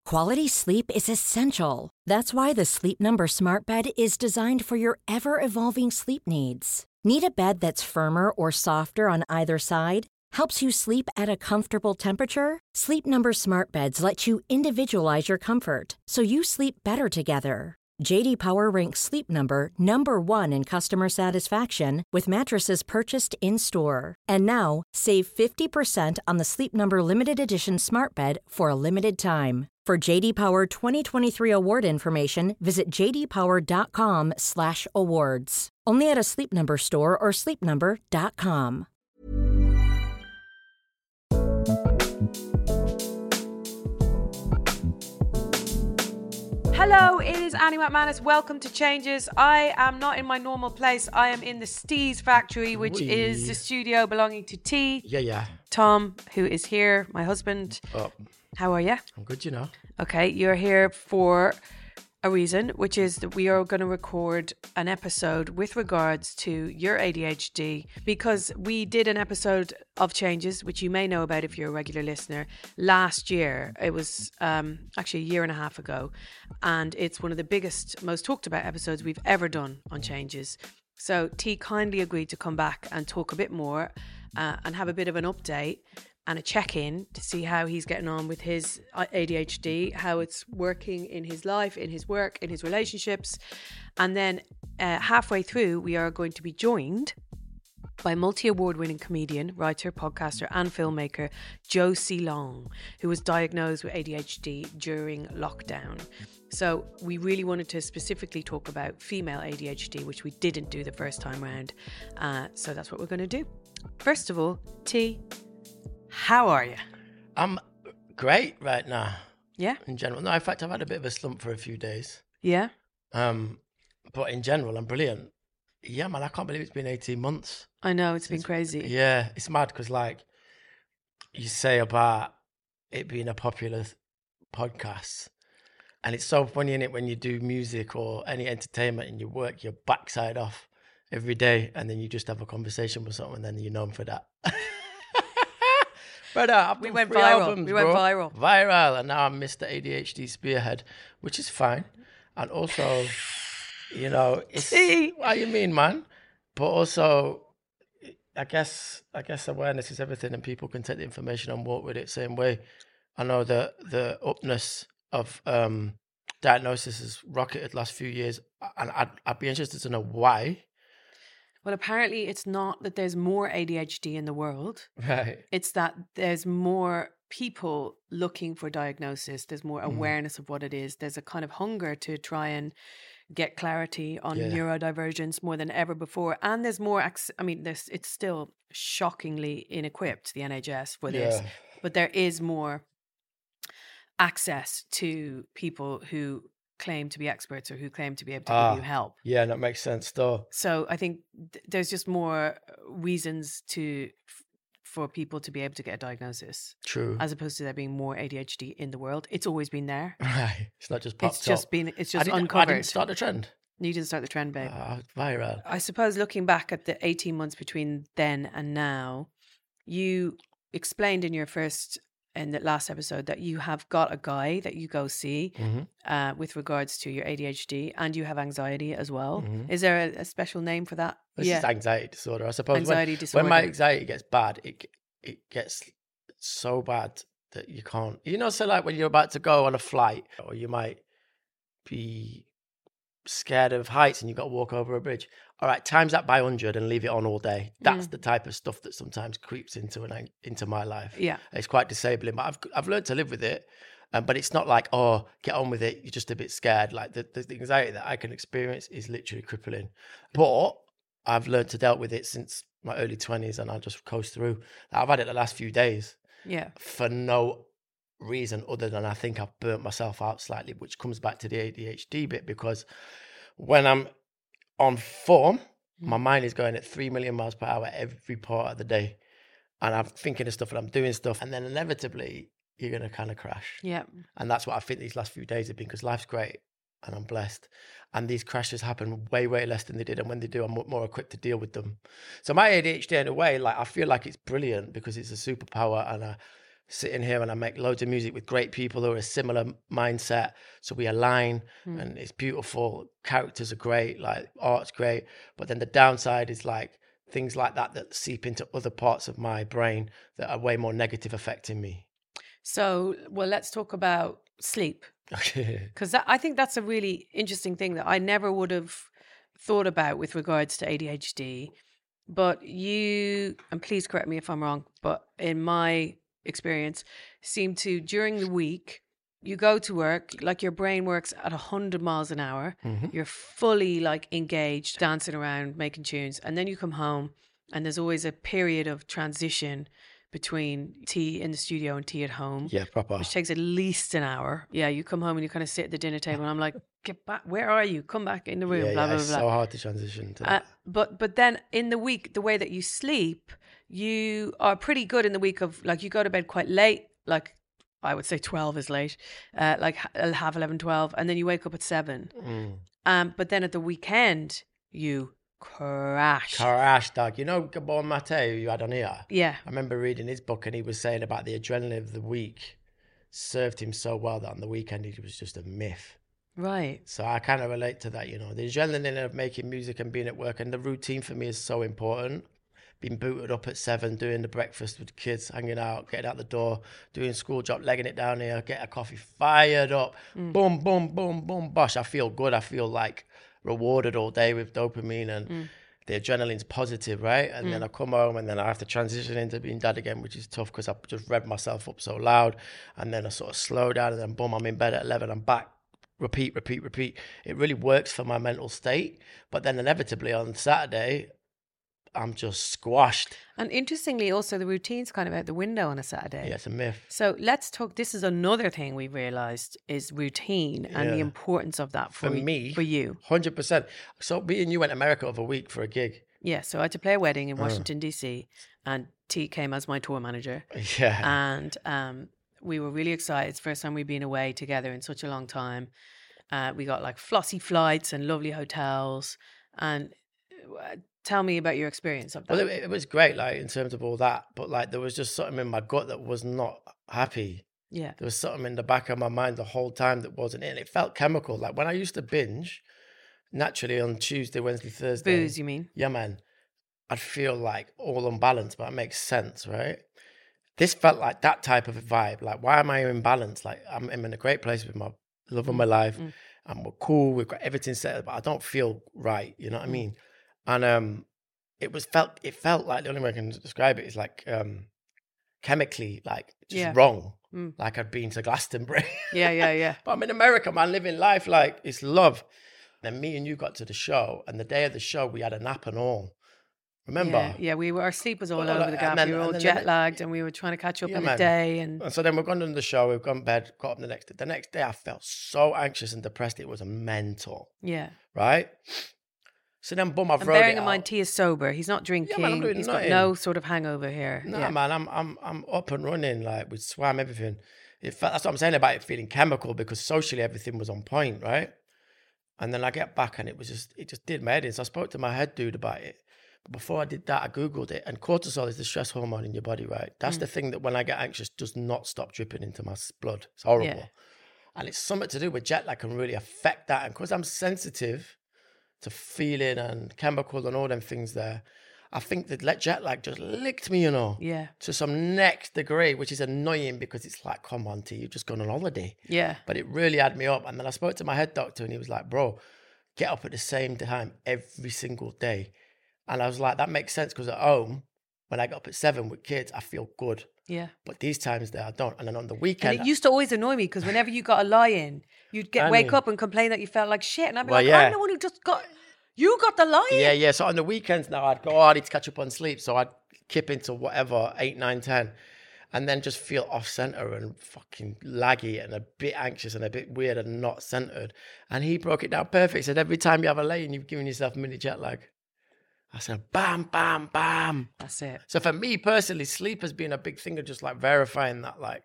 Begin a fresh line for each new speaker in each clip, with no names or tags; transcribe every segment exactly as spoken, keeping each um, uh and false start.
Quality sleep is essential. That's why the Sleep Number Smart Bed is designed for your ever-evolving sleep needs. Need a bed that's firmer or softer on either side? Helps you sleep at a comfortable temperature? Sleep Number Smart Beds let you individualize your comfort so you sleep better together. J D Power ranks Sleep Number number one in customer satisfaction with mattresses purchased in-store. And now, save fifty percent on the Sleep Number Limited Edition Smart Bed for a limited time. For J D Power twenty twenty-three award information, visit j d power dot com slash awards. Only at a Sleep Number store or sleep number dot com.
Hello, it is Annie McManus. Welcome to Changes. I am not in my normal place. I am in the Steez Factory, which
Wee.
is the studio belonging to T.
Yeah, yeah.
Tom, who is here, my husband.
Oh,
How are you?
I'm good, you know.
Okay, you're here for a reason, which is that we are going to record an episode with regards to your A D H D, because we did an episode of Changes, which you may know about if you're a regular listener, last year. It was um, actually a year and a half ago, and it's one of the biggest, most talked about episodes we've ever done on Changes. So T kindly agreed to come back and talk a bit more uh, and have a bit of an update and a check-in to see how he's getting on with his A D H D, how it's working in his life, in his work, in his relationships. And then uh, halfway through, we are going to be joined by multi-award winning comedian, writer, podcaster and filmmaker Josie Long, who was diagnosed with A D H D during lockdown. So we really wanted to specifically talk about female A D H D, which we didn't do the first time round. Uh, so that's what we're going to do. First of all, T, how are you?
I'm great right now.
Yeah?
In general. No, in fact, I've had a bit of a slump for a few days.
Yeah?
Um, but in general, I'm brilliant. Yeah, man, I can't believe it's been eighteen months.
I know, it's been crazy.
Yeah, it's mad because, like, you say about it being a popular th- podcast, and it's so funny, innit, when you do music or any entertainment and you work your backside off every day, and then you just have a conversation with someone, and then you're known for that. But uh, I've
We
done
went
three
viral.
albums,
We went
bro.
viral.
Viral, and now I'm Mister A D H D Spearhead, which is fine. And also, you know, it's what you mean, man. But also, I guess, I guess awareness is everything, and people can take the information and walk with it same way. I know the the upness of um, diagnosis has rocketed last few years, and I'd I'd be interested to know why.
Well, apparently it's not that there's more A D H D in the world.
Right.
It's that there's more people looking for diagnosis. There's more
Mm.
awareness of what it is. There's a kind of hunger to try and get clarity on
Yeah.
neurodivergence more than ever before. And there's more, ac- I mean, there's, it's still shockingly ill-equipped, the N H S, for this.
Yeah.
But there is more access to people who claim to be experts or who claim to be able to
Ah.
give you help.
Yeah, that makes sense, though.
So I think th- there's just more reasons to f- for people to be able to get a diagnosis,
True.
as opposed to there being more A D H D in the world. It's always been there.
Right. It's not just popped
It's just
up.
been. It's
I
just
didn't, I
uncovered.
didn't start the trend.
You didn't start the trend, babe.
Ah, viral.
I suppose looking back at the eighteen months between then and now, you explained in your first in the last episode that you have got a guy that you go see
Mm-hmm.
uh, with regards to your A D H D, and you have anxiety as well.
Mhm.
Is there a, a special name for that?
This is anxiety disorder, I suppose.
Anxiety
when,
disorder.
When my anxiety gets bad, it it gets so bad that you can't. You know, so like when you're about to go on a flight, or you might be scared of heights and you've got to walk over a bridge. All right, times that by one hundred and leave it on all day. That's
Mm.
the type of stuff that sometimes creeps into an into my life.
Yeah.
It's quite disabling, but I've I've learned to live with it. Um, but it's not like, oh, get on with it. You're just a bit scared. Like the, the, the anxiety that I can experience is literally crippling. But I've learned to deal with it since my early twenties, and I just coast through. I've had it the last few days
Yeah.
for no reason other than I think I've burnt myself out slightly, which comes back to the A D H D bit, because when I'm on form, my mind is going at three million miles per hour every part of the day. And I'm thinking of stuff and I'm doing stuff. And then inevitably, you're going to kind of crash.
Yeah.
And that's what I think these last few days have been, because life's great and I'm blessed. And these crashes happen way, way less than they did. And when they do, I'm more equipped to deal with them. So my A D H D, in a way, like I feel like it's brilliant because it's a superpower, and I sitting here and I make loads of music with great people who are a similar mindset. So we align mm. and it's beautiful. Characters are great, like art's great. But then the downside is like things like that that seep into other parts of my brain that are way more negative affecting me.
So, well, let's talk about sleep.
Okay.
Because I think that's a really interesting thing that I never would have thought about with regards to A D H D. But you, and please correct me if I'm wrong, but in my experience, seem to, during the week, you go to work, like your brain works at one hundred miles an hour. Mm-hmm. You're fully like engaged, dancing around, making tunes. And then you come home and there's always a period of transition between tea in the studio and tea at home.
Yeah, proper.
Which takes at least an hour. Yeah, you come home and you kind of sit at the dinner table and I'm like, get back, where are you? Come back in the room,
yeah,
blah,
yeah,
blah,
it's
blah.
so hard to transition to that.
Uh, but, but then in the week, the way that you sleep, you are pretty good in the week of like, you go to bed quite late, like I would say twelve is late, uh, like half eleven, twelve, and then you wake up at seven. Mm. Um, but then at the weekend, you crash.
Crash, dog. You know Gabor Mate, who you had on here?
Yeah.
I remember reading his book and he was saying about the adrenaline of the week served him so well that on the weekend it was just a myth.
Right.
So I kind of relate to that, you know. The adrenaline of making music and being at work, and the routine for me is so important. Being booted up at seven, doing the breakfast with the kids, hanging out, getting out the door, doing school job, legging it down here, get a coffee, fired up, mm. boom, boom, boom, boom, bosh. I feel good. I feel like rewarded all day with dopamine and mm. the adrenaline's positive, right? And mm. then I come home and then I have to transition into being dad again, which is tough because I've just revved myself up so loud. And then I sort of slow down and then boom, I'm in bed at eleven, I'm back. Repeat, repeat, repeat. It really works for my mental state. But then inevitably on Saturday, I'm just squashed.
And interestingly, also the routine's kind of out the window on a Saturday.
Yeah, it's a myth.
So let's talk. This is another thing we've realised is routine and yeah. the importance of that for,
for me.
For you,
one hundred percent. So me and you went to America over a week for a gig.
Yeah, so I had to play a wedding in Washington, uh. D C, and T came as my tour manager.
Yeah.
And um, we were really excited. It's the first time we'd been away together in such a long time. Uh, we got like flossy flights and lovely hotels. And uh, tell me about your experience of that.
Well, it, it was great, like in terms of all that. But like there was just something in my gut that was not happy.
Yeah.
There was something in the back of my mind the whole time that wasn't in. It felt chemical. Like when I used to binge, naturally on Tuesday, Wednesday, Thursday.
Booze, you mean?
Yeah, man. I'd feel like all unbalanced, but it makes sense, right? This felt like that type of a vibe. Like, why am I imbalanced? Like, I'm, I'm in a great place with my love of my life, mm. and we're cool. We've got everything set up, but I don't feel right. You know what mm. I mean? And um, it was felt. It felt like the only way I can describe it is like um, chemically, like just
yeah.
wrong.
Mm.
Like I'd been to Glastonbury.
Yeah, yeah, yeah.
But I'm in America, man, living life like it's love. Then me and you got to the show, and the day of the show, we had a nap and all. Remember?
Yeah, yeah, we were. Our sleep was all well, over the gap. Then, we were all jet lagged, and we were trying to catch up yeah, in the day. And...
and so then we've gone to the show. We've gone to bed. Got up the next day. The next day, I felt so anxious and depressed. It was mental.
Yeah.
Right. So then, boom, I've
and
wrote
bearing
it
in mind, T is sober. He's not drinking.
Yeah, man, I'm doing
He's
nothing.
got no sort of hangover here.
No,
yeah.
man, I'm I'm I'm up and running. Like we swam everything. It felt, that's what I'm saying about it feeling chemical because socially everything was on point, right? And then I get back and it was just it just did my head in. So I spoke to my head dude about it. But before I did that, I Googled it. And cortisol is the stress hormone in your body, right? That's mm. the thing that when I get anxious does not stop dripping into my blood. It's horrible. Yeah. And it's something to do with jet lag can really affect that. And because I'm sensitive to feeling and chemical and all them things there, I think that jet lag just licked me, you know,
yeah,
to some next degree, which is annoying because it's like, come on, T, you've just gone on holiday.
Yeah.
But it really had me up. And then I spoke to my head doctor and he was like, bro, get up at the same time every single day. And I was like, that makes sense because at home, when I get up at seven with kids, I feel good.
Yeah.
But these times there, I don't. And then on the weekend.
And it used to always annoy me because whenever you got a lie in, you'd get
I
wake
mean,
up and complain that you felt like shit. And I'd be
well,
like,
yeah.
I'm the one who just got... You got the lie in?
Yeah, yeah. So on the weekends now, I'd go, oh, I need to catch up on sleep. So I'd kip into whatever, eight, nine, ten. And then just feel off center and fucking laggy and a bit anxious and a bit weird and not centered. And he broke it down perfect. He said, every time you have a lay in, you've given yourself a mini jet lag. I said, bam, bam, bam.
That's it.
So for me personally, sleep has been a big thing of just like verifying that, like,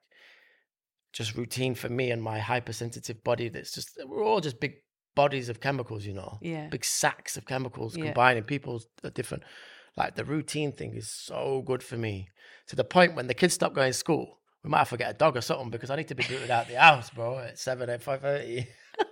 just routine for me and my hypersensitive body. That's just, we're all just big bodies of chemicals, you know,
yeah,
big sacks of chemicals
yeah.
combining. People are different. Like the routine thing is so good for me to the point when the kids stop going to school, we might have to get a dog or something because I need to be booted out the house, bro, at seven, at five thirty.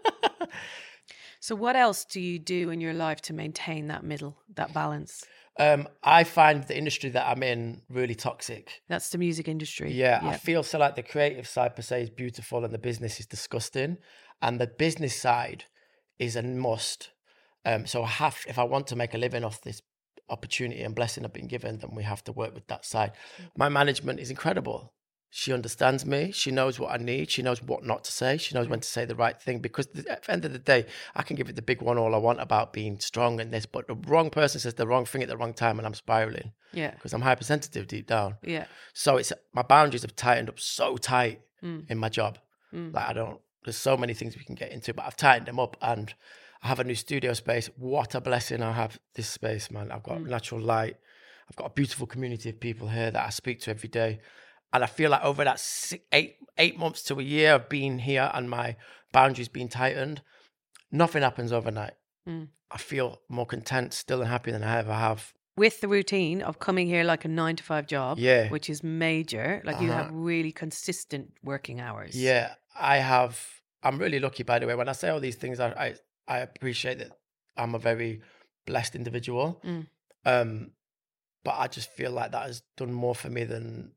So what else do you do in your life to maintain that middle, that balance?
Um, I find the industry that I'm in really toxic.
That's the music industry.
Yeah, I feel so like the creative side per se is beautiful and the business is disgusting. And the business side is a must. Um, so I have, if I want to make a living off this opportunity and blessing I've been given, then we have to work with that side. My management is incredible. She understands me. She knows what I need. She knows what not to say. She knows when to say the right thing, because at the end of the day, I can give it the big one all I want about being strong and this, but the wrong person says the wrong thing at the wrong time and I'm spiraling.
Yeah.
Because I'm hypersensitive deep down.
Yeah.
So it's my boundaries have tightened up so tight
Mm.
in my job.
Mm.
Like I don't, there's so many things we can get into, but I've tightened them up and I have a new studio space. What a blessing I have this space, man. I've got
Mm.
natural light. I've got a beautiful community of people here that I speak to every day. And I feel like over that six, eight, eight months to a year of being here and my boundaries being tightened, nothing happens overnight.
Mm.
I feel more content still and happy than I ever have.
With the routine of coming here like a nine to five job,
Yeah.
which is major, like you
Uh-huh.
have really consistent working hours.
Yeah, I have. I'm really lucky, by the way. When I say all these things, I I, I appreciate that I'm a very blessed individual.
Mm.
Um, but I just feel like that has done more for me than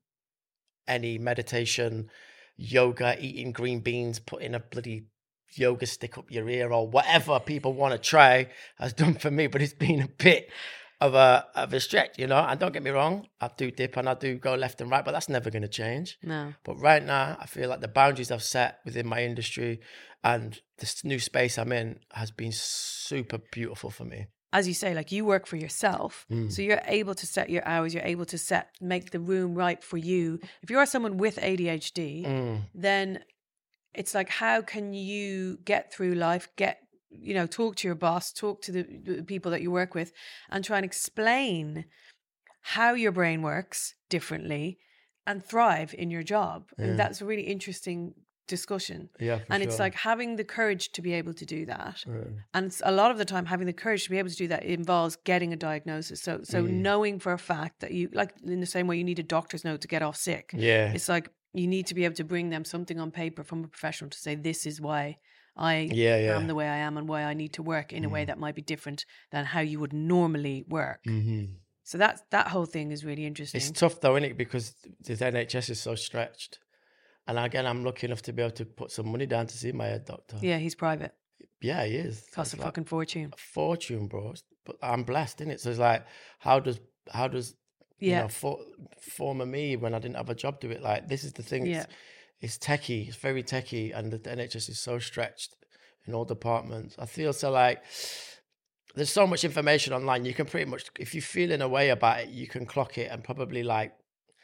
any meditation, yoga, eating green beans, putting a bloody yoga stick up your ear or whatever people want to try has done for me. But it's been a bit of a of a stretch, you know. And don't get me wrong, I do dip and I do go left and right, but that's never going to change.
No.
But right now, I feel like the boundaries I've set within my industry and this new space I'm in has been super beautiful for me.
As you say, like you work for yourself.
Mm.
So you're able to set your hours, you're able to set, make the room right for you. If you are someone with A D H D,
Mm.
then it's like, how can you get through life, get, you know, talk to your boss, talk to the, the people that you work with and try and explain how your brain works differently and thrive in your job.
Yeah.
And that's a really interesting discussion.
Yeah, for
And it's
sure.
like having the courage to be able to do that.
Yeah.
And it's a lot of the time having the courage to be able to do that involves getting a diagnosis. So so
Mm.
knowing for a fact that you, like in the same way you need a doctor's note to get off sick.
Yeah.
It's like you need to be able to bring them something on paper from a professional to say, this is why I
Yeah, yeah.
am the way I am and why I need to work in a way
Mm.
that might be different than how you would normally work.
Mm-hmm.
So that's, that whole thing is really interesting.
It's tough though, isn't it? Because the N H S is so stretched. And again, I'm lucky enough to be able to put some money down to see my head doctor.
Yeah, he's private.
Yeah, he is.
Costs a
It's like
fucking fortune.
a fortune, bro. But I'm blessed, innit? So it's like, how does how does you
Yeah.
know for, former me when I didn't have a job do it? Like this is the thing.
Yeah.
It's, it's techie. It's very techie, and the N H S is so stretched in all departments. I feel so like there's so much information online. You can pretty much, if you feel in a way about it, you can clock it and probably like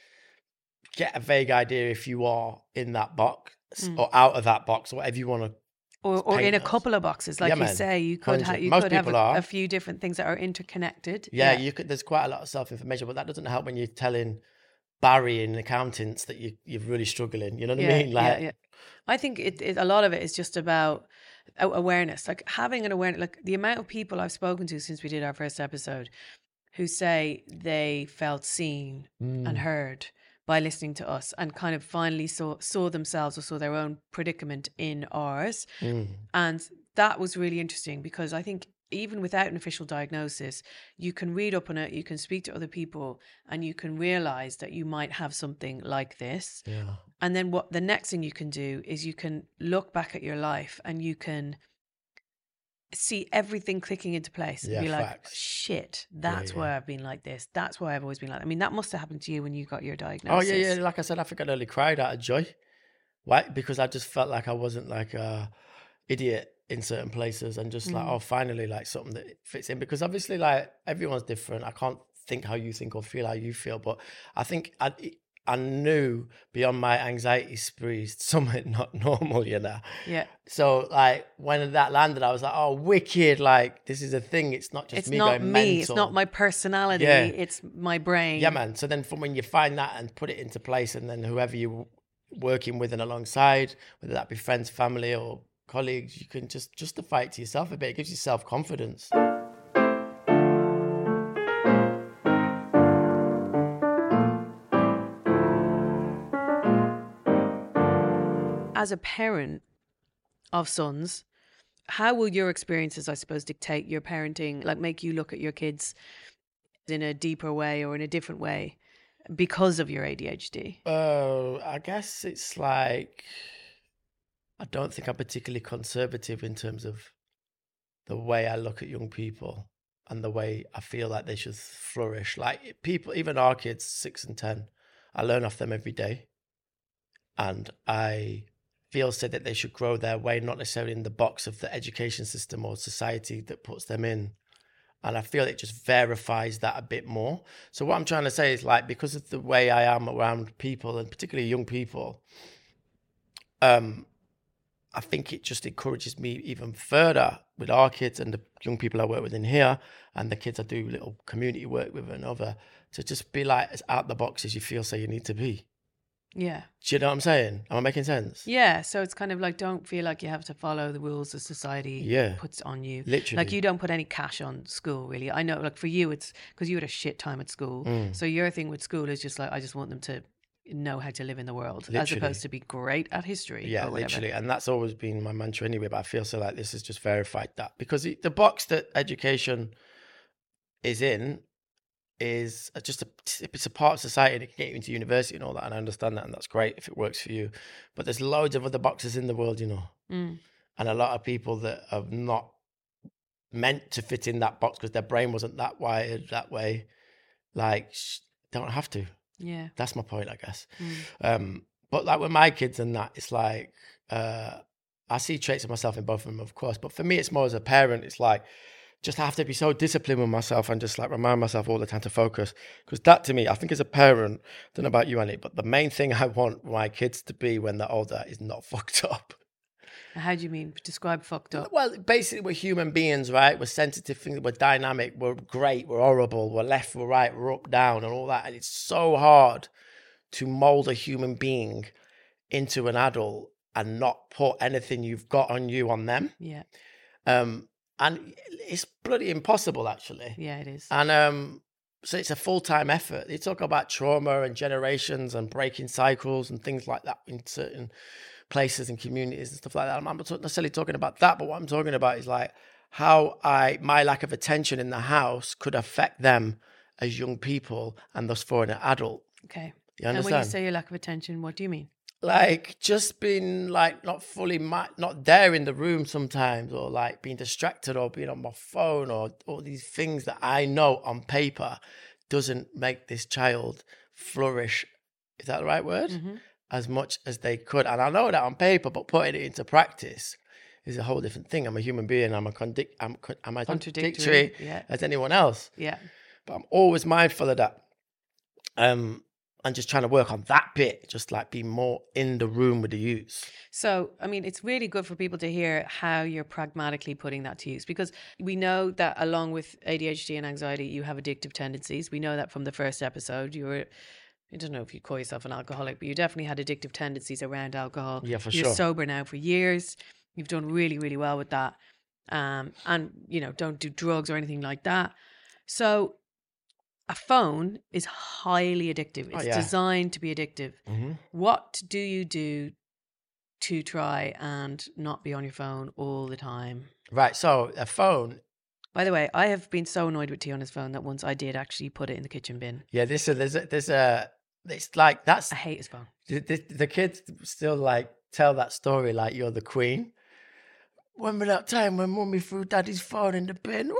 get a vague idea if you are in that box
Mm.
or out of that box or whatever you want to.
Or, or in a
paint us.
couple of boxes, like
Yeah,
you
man.
say, you could, ha-
Hundred.
you
Most
could have
people
a,
are.
a few different things that are interconnected.
Yeah, you could. There's quite a lot of self-information, but that doesn't help when you're telling Barry and accountants that you you're really struggling. You know what
yeah,
I mean? Like,
yeah, yeah. I think it, it, a lot of it is just about a- awareness, like having an awareness. Like the amount of people I've spoken to since we did our first episode, who say they felt seen
Mm.
and heard by listening to us, and kind of finally saw saw themselves or saw their own predicament in ours.
Mm.
And that was really interesting because I think even without an official diagnosis, you can read up on it, you can speak to other people, and you can realize that you might have something like this.
Yeah.
And then what the next thing you can do is you can look back at your life and you can see everything clicking into place and
Yeah,
be like,
facts.
shit, that's
yeah.
why I've been like this. That's why I've always been like that. I mean, that must have happened to you when you got your
Oh
diagnosis.
yeah, yeah. Like I said, I think I nearly cried out of joy. Why? Because I just felt like I wasn't like a idiot in certain places, and just like,
Mm.
oh, finally, like something that fits in. Because obviously, like everyone's different. I can't think how you think or feel how you feel, but I think I. I knew beyond my anxiety sprees something not normal, you know.
Yeah.
So like when that landed, I was like, "Oh, wicked! Like this is a thing. It's not just
It's
me
not
going
me.
mental.
It's not my personality.
Yeah.
It's my brain.
Yeah, man. So then, from when you find that and put it into place, and then whoever you're working with and alongside, whether that be friends, family, or colleagues, you can just justify it to yourself a bit. It gives you self confidence.
as a parent of sons, how will your experiences, I suppose, dictate your parenting, like make you look at your kids in a deeper way or in a different way because of your A D H D?
Uh, I guess it's like, I don't think I'm particularly conservative in terms of the way I look at young people and the way I feel like they should flourish. Like people, even our kids, six and ten, I learn off them every day. And I feel so that they should grow their way, not necessarily in the box of the education system or society that puts them in. And I feel it just verifies that a bit more. So what I'm trying to say is like, because of the way I am around people and particularly young people, um, I think it just encourages me even further with our kids and the young people I work with in here and the kids I do little community work with and other, to just be like as out the box as you feel so you need to be.
Yeah.
Do you know what I'm saying? Am I making sense?
Yeah. So it's kind of like, don't feel like you have to follow the rules that society
Yeah.
puts on you.
Literally.
Like you don't put any cash on school, really. I know, like for you, it's because you had a shit time at school.
Mm.
So your thing with school is just like, I just want them to know how to live in the world,
Literally.
as opposed to be great at history.
Yeah,
or whatever.
literally. And that's always been my mantra anyway, but I feel so like this has just verified that. Because the, the box that education is in is just a, it's a part of society that can get you into university and all that, and I understand that, and that's great if it works for you. But there's loads of other boxes in the world, you know.
Mm.
And a lot of people that are not meant to fit in that box because their brain wasn't that wired that way, like, don't have to.
Yeah.
That's my point, I guess.
Mm.
Um, but like with my kids and that, it's like, uh, I see traits of myself in both of them, of course. But for me, it's more as a parent, it's like, just I have to be so disciplined with myself and just like remind myself all the time to focus. Because that to me, I think as a parent, I don't know about you, Annie, but the main thing I want my kids to be when they're older is not fucked up.
How do you mean? Describe fucked up.
Well, basically, we're human beings, right? We're sensitive things, we're dynamic, we're great, we're horrible, we're left, we're right, we're up, down, and all that. And it's so hard to mold a human being into an adult and not put anything you've got on you on them.
Yeah.
Um, and it's bloody impossible, actually.
Yeah, it is.
And um, so it's a full-time effort. They talk about trauma and generations and breaking cycles and things like that in certain places and communities and stuff like that. I'm not necessarily talking about that, but what I'm talking about is like how I my lack of attention in the house could affect them as young people and thus for an adult.
Okay.
You
And
understand?
when you say your lack of attention, what do you mean?
Like just being like not fully, mi- not there in the room sometimes, or like being distracted or being on my phone or all these things that I know on paper doesn't make this child flourish. Is that the right word?
Mm-hmm.
As much as they could. And I know that on paper, but putting it into practice is a whole different thing. I'm a human being. I'm a condic- I'm, I'm a contradictory
yeah.
as anyone else.
Yeah.
But I'm always mindful of that. Um, and just trying to work on that bit, just like be more in the room with the youths.
So, I mean, it's really good for people to hear how you're pragmatically putting that to use, because we know that along with A D H D and anxiety, you have addictive tendencies. We know that from the first episode. You were, I don't know if you call yourself an alcoholic, but you definitely had addictive tendencies around alcohol.
Yeah, for
You're
sure.
sober now for years. You've done really, really well with that. Um, and, you know, don't do drugs or anything like that. So a phone is highly addictive. It's
Oh, yeah.
designed to be addictive.
Mm-hmm.
What do you do to try and not be on your phone all the time?
Right. So a phone.
By the way, I have been so annoyed with T on his phone that once I did actually put it in the kitchen bin.
Yeah. This is there's a, there's a. It's like that's
I hate his phone.
the, the, the kids still like tell that story like you're the queen. Remember that time when Mummy threw Daddy's phone in the bin?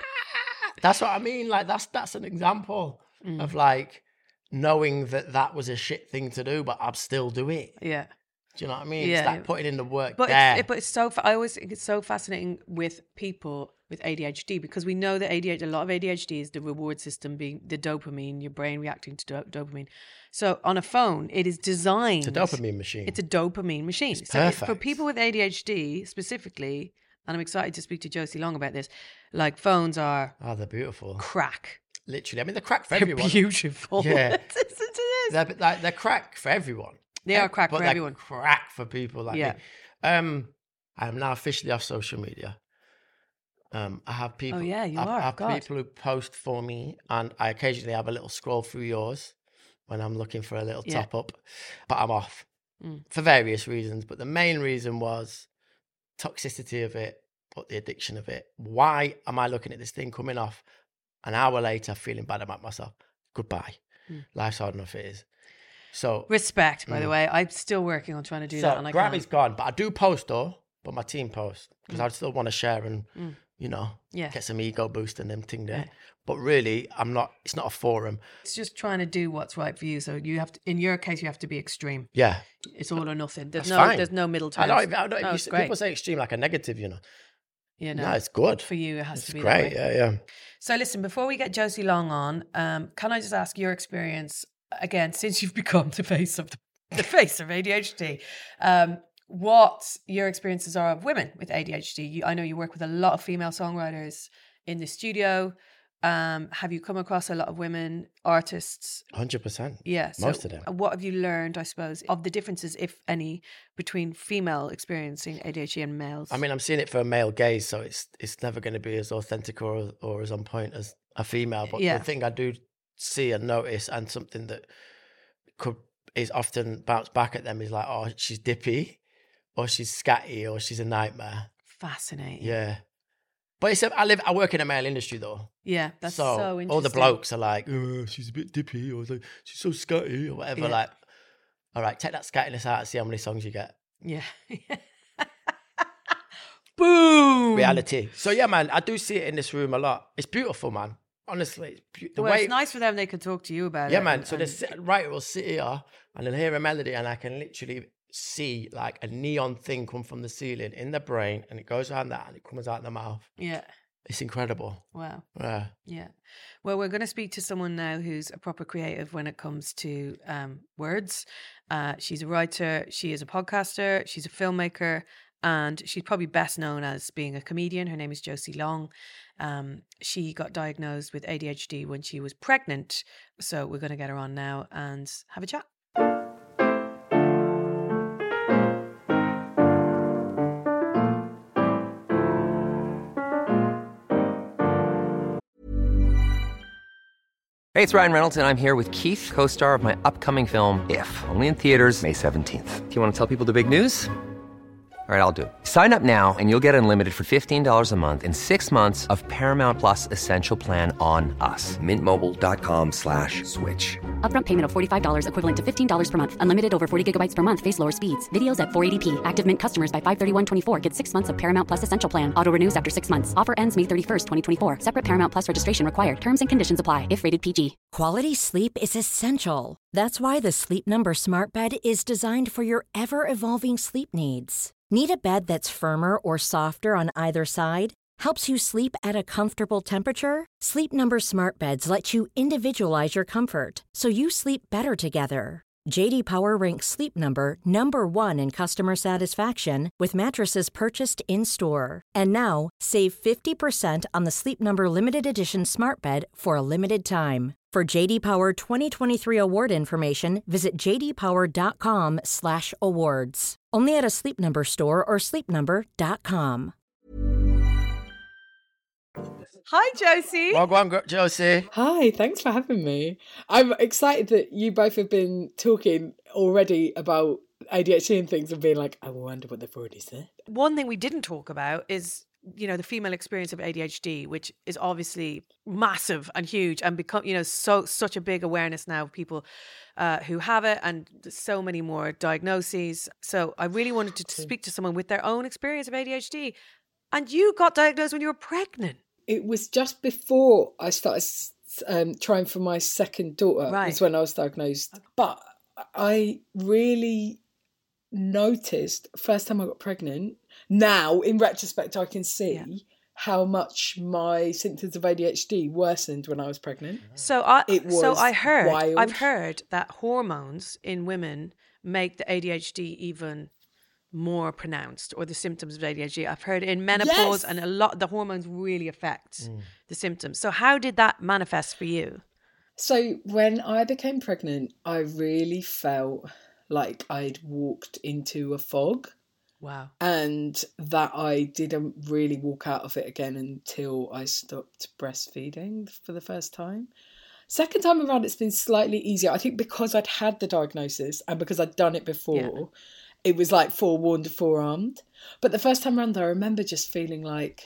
That's what I mean. Like that's that's an example
Mm.
of like knowing that that was a shit thing to do, but I'd still do it.
Yeah.
Do you know what I mean?
Yeah,
It's like
yeah.
putting in the work
But
there.
it's, it, but it's so, fa- I always think it's so fascinating with people with A D H D, because we know that A D H D, a lot of A D H D is the reward system being the dopamine, your brain reacting to do- dopamine. So on a phone, it is designed.
It's a dopamine machine.
It's a dopamine machine.
It's
so it- for
perfect.
people with A D H D specifically, and I'm excited to speak to Josie Long about this, like phones are
oh, they're beautiful.
crack.
Literally. I mean, they're crack for
They're
everyone.
beautiful.
Yeah.
It's- it's- it is.
They're, like, they're crack for everyone.
They are crack
but
for
they're
everyone.
crack for people like
Yeah.
me. Um, I am now officially off social media. Um, I have people.
Oh, yeah, you
I,
are.
I have
God.
people who post for me, and I occasionally have a little scroll through yours when I'm looking for a little
Yeah.
top up. But I'm off.
Mm.
for various reasons. But the main reason was toxicity of it, but the addiction of it. Why am I looking at this thing coming off an hour later feeling bad about myself? Goodbye.
Mm.
Life's hard enough it is. So
respect, by
mm.
the way. I'm still working on trying to do
so
that. And I
Grammy's
can't.
gone, but I do post though, but my team posts because
Mm.
I still want to share and,
Mm.
you know,
Yeah.
get some ego boost and them thing there.
Yeah.
But really, I'm not, it's not a forum.
It's just trying to do what's right for you. So you have to, in your case, you have to be extreme.
Yeah.
It's all or nothing. There's
That's
no,
fine.
there's no middle
I
terms.
don't, I don't,
No,
you
it's
s-
great.
people say extreme like a negative, you know.
You
No,
know,
it's good.
for you, it has
It's
to be
great.
that way.
Yeah, yeah.
So listen, before we get Josie Long on, um, can I just ask your experience again, since you've become the face of the, the face of A D H D, um, what your experiences are of women with A D H D? You, I know you work with a lot of female songwriters in the studio. Um, have you come across a lot of women artists?
one hundred percent.
Yeah. So
Most of them.
what have you learned, I suppose, of the differences, if any, between female experiencing A D H D and males?
I mean, I'm seeing it for a male gaze, so it's it's never going to be as authentic or or as on point as a female. But
Yeah.
the thing I do see and notice, and something that could is often bounced back at them, is like, oh, she's dippy, or she's scatty, or she's a nightmare.
Fascinating.
Yeah. But it's a, I live, I work in a male industry though.
Yeah, that's so,
so
interesting.
all the blokes are like, oh, she's a bit dippy, or like, she's so scatty, or whatever.
Yeah.
Like, all right, take that scattiness out and see how many songs you get.
Yeah. Boom.
Reality. So yeah, man, I do see it in this room a lot. It's beautiful, man. Honestly, it's be- the
well,
way.
it's nice for them. They could talk to you about
Yeah,
it.
man.
and-
So the
and-
si- writer will sit here and then hear a melody, and I can literally see like a neon thing come from the ceiling in the brain, and it goes around that, and it comes out the mouth.
yeah.
It's incredible.
Wow.
Yeah.
Yeah. Well, we're going to speak to someone now who's a proper creative when it comes to um, words. Uh, she's a writer. She is a podcaster. She's a filmmaker. And she's probably best known as being a comedian. Her name is Josie Long. Um, she got diagnosed with A D H D when she was pregnant. So we're going to get her on now and have a chat.
Hey, it's Ryan Reynolds, and I'm here with Keith, co-star of my upcoming film, If, only in theaters May seventeenth. Do you want to tell people the big news? All right, I'll do it. Sign up now and you'll get unlimited for fifteen dollars a month and six months of Paramount Plus Essential Plan on us. Mint Mobile dot com slash switch.
Upfront payment of forty-five dollars equivalent to fifteen dollars per month. Unlimited over forty gigabytes per month. Face lower speeds. Videos at four eighty p. Active Mint customers by five thirty-one twenty-four get six months of Paramount Plus Essential Plan. Auto renews after six months. Offer ends May thirty-first, twenty twenty-four. Separate Paramount Plus registration required. Terms and conditions apply if rated P G.
Quality sleep is essential. That's why the Sleep Number Smart Bed is designed for your ever-evolving sleep needs. Need a bed that's firmer or softer on either side? Helps you sleep at a comfortable temperature? Sleep Number Smart Beds let you individualize your comfort, so you sleep better together. J D Power ranks Sleep Number number one in customer satisfaction with mattresses purchased in-store. And now, save fifty percent on the Sleep Number Limited Edition Smart Bed for a limited time. For J D Power twenty twenty-three award information, visit j d power dot com slash awards. Only at a Sleep Number store or sleep number dot com.
Hi, Josie.
Well, go on, gr- Josie.
Hi, thanks for having me. I'm excited that you both have been talking already about A D H D and things and being like, I wonder what they've already said.
One thing we didn't talk about is, you know, the female experience of A D H D, which is obviously massive and huge and become, you know, so such a big awareness now of people uh, who have it, and there's so many more diagnoses. So I really wanted to speak to someone with their own experience of A D H D. And you got diagnosed when you were pregnant.
It was just before I started um, trying for my second daughter,
Right.
was when I was diagnosed. But I really noticed, first time I got pregnant, now in retrospect I can see
Yeah.
how much my symptoms of A D H D worsened when I was pregnant.
So I
It
so
was
I heard
wild.
I've heard that hormones in women make the A D H D even more pronounced, or the symptoms of A D H D. I've heard in menopause
Yes.
and a lot the hormones really affect the symptoms. So how did that manifest for you?
So when I became pregnant, I really felt like I'd walked into a fog,
Wow.
and that I didn't really walk out of it again until I stopped breastfeeding for the first time. Second time around, it's been slightly easier. I think because I'd had the diagnosis and because I'd done it before, yeah. it was like forewarned, forearmed. But the first time around, I remember just feeling like,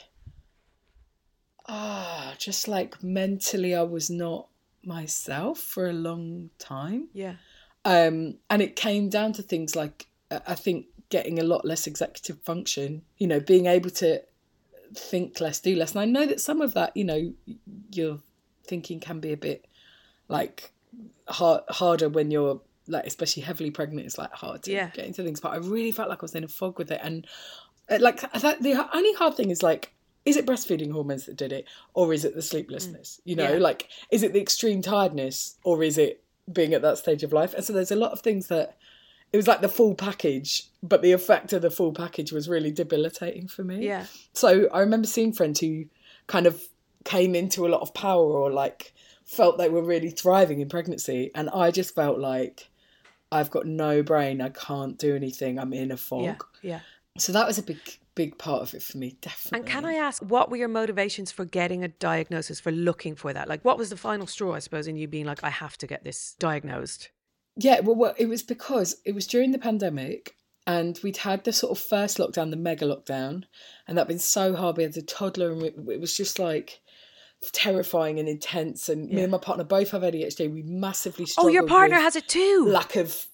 ah, oh, just like mentally I was not myself for a long time.
Yeah.
Um, and it came down to things like, I think, getting a lot less executive function, you know, being able to think less, do less. And I know that some of that, you know, your thinking can be a bit like hard, harder when you're like, especially heavily pregnant. It's like hard to
yeah.
get into things. But I really felt like I was in a fog with it. And like that, the only hard thing is like, is it breastfeeding hormones that did it, or is it the sleeplessness? You know, yeah. like, is it the extreme tiredness, or is it being at that stage of life? And so there's a lot of things that it was like the full package, but the effect of the full package was really debilitating for me.
Yeah.
So I remember seeing friends who kind of came into a lot of power, or like felt they were really thriving in pregnancy, and I just felt like I've got no brain, I can't do anything, I'm in a fog.
Yeah. Yeah.
So that was a big, big part of it for me, definitely.
And can I ask, what were your motivations for getting a diagnosis, for looking for that? Like, what was the final straw, I suppose, in you being like, I have to get this diagnosed?
Yeah, well, well, it was because it was during the pandemic, and we'd had the sort of first lockdown, the mega lockdown, and that'd been so hard. We had a toddler, and it was just like terrifying and intense. And yeah. me and my partner both have A D H D. We massively struggled.
Oh, your partner has it too?
Lack of...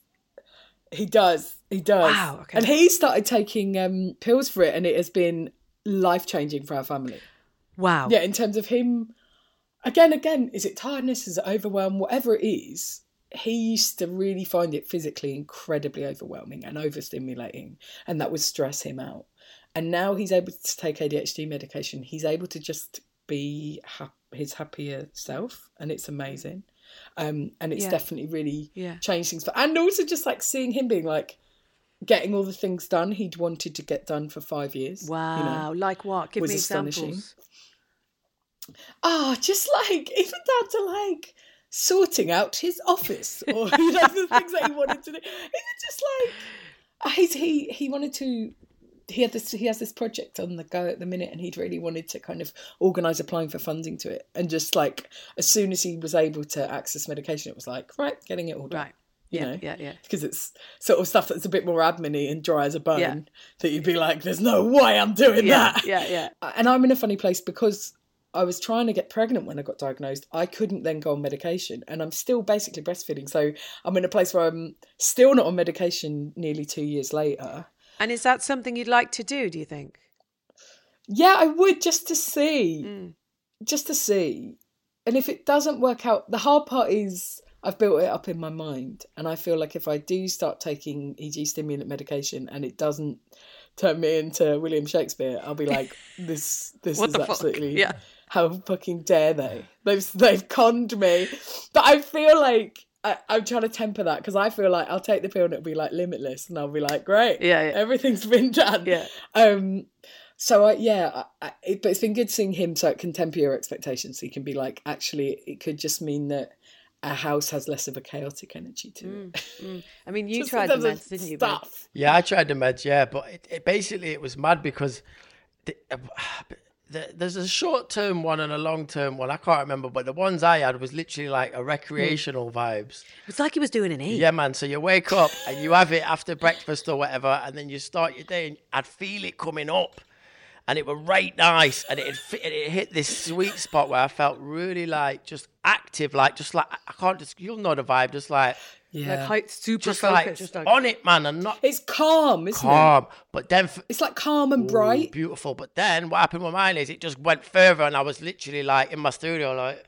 He does. He does.
Wow, okay.
And he started taking um, pills for it, and it has been life-changing for our family.
Wow.
Yeah, in terms of him... Again, again, is it tiredness? Is it overwhelm? Whatever it is, he used to really find it physically incredibly overwhelming and overstimulating, and that would stress him out. And now he's able to take A D H D medication. He's able to just be ha- his happier self, and it's amazing. Um, and it's yeah. definitely really
yeah. changed
things. For, and also just like seeing him being like, getting all the things done he'd wanted to get done for five years.
Wow. You know, like what? Give me examples.
Ah, oh, just like, even down to like sorting out his office, or you know, the things that he wanted to do. Even just like, he's, he, he wanted to, he had this, he has this project on the go at the minute, and he'd really wanted to kind of organise applying for funding to it. And just like, as soon as he was able to access medication, it was like, right, getting it all done.
Right.
You
yeah,
know,
yeah, yeah.
Because it's sort of stuff that's a bit more admin-y and dry as a bone,
yeah.
that you'd be like, there's no way I'm doing
yeah,
that.
Yeah, yeah.
And I'm in a funny place because I was trying to get pregnant when I got diagnosed. I couldn't then go on medication, and I'm still basically breastfeeding. So I'm in a place where I'm still not on medication nearly two years later.
And is that something you'd like to do, do you think?
Yeah, I would, just to see.
Mm.
Just to see. And if it doesn't work out, the hard part is I've built it up in my mind. And I feel like if I do start taking E G stimulant medication and it doesn't turn me into William Shakespeare, I'll be like, this this
what
is
the
absolutely...
Fuck? Yeah.
How fucking dare they? They've, they've conned me. But I feel like... I, I'm trying to temper that, because I feel like I'll take the pill and it'll be like limitless, and I'll be like, great,
yeah, yeah.
everything's been done.
Yeah.
Um. So I, yeah, I, I, it, but it's been good seeing him, so it can temper your expectations. So you can be like, actually, it could just mean that a house has less of a chaotic energy to
mm,
it.
Mm. I mean, you tried the meds, didn't you?
Stuff.
Yeah, I tried the meds. Yeah, but it, it basically it was mad because. The, uh, There's a short-term one and a long-term one. I can't remember, but the ones I had was literally like a recreational vibes.
It's like he was doing an E.
Yeah, man. So you wake up and you have it after breakfast or whatever, and then you start your day, and I'd feel it coming up, and it was right nice, and it it hit this sweet spot where I felt really like just active, like just like I can't just you'll know the vibe, just like.
Yeah,
like height, super
just
focused,
like,
just like
on it, man, and not.
It's calm, isn't
calm,
it?
Calm, but then f-
it's like calm and
Ooh,
bright,
beautiful. But then what happened with mine is it just went further, and I was literally like in my studio, like.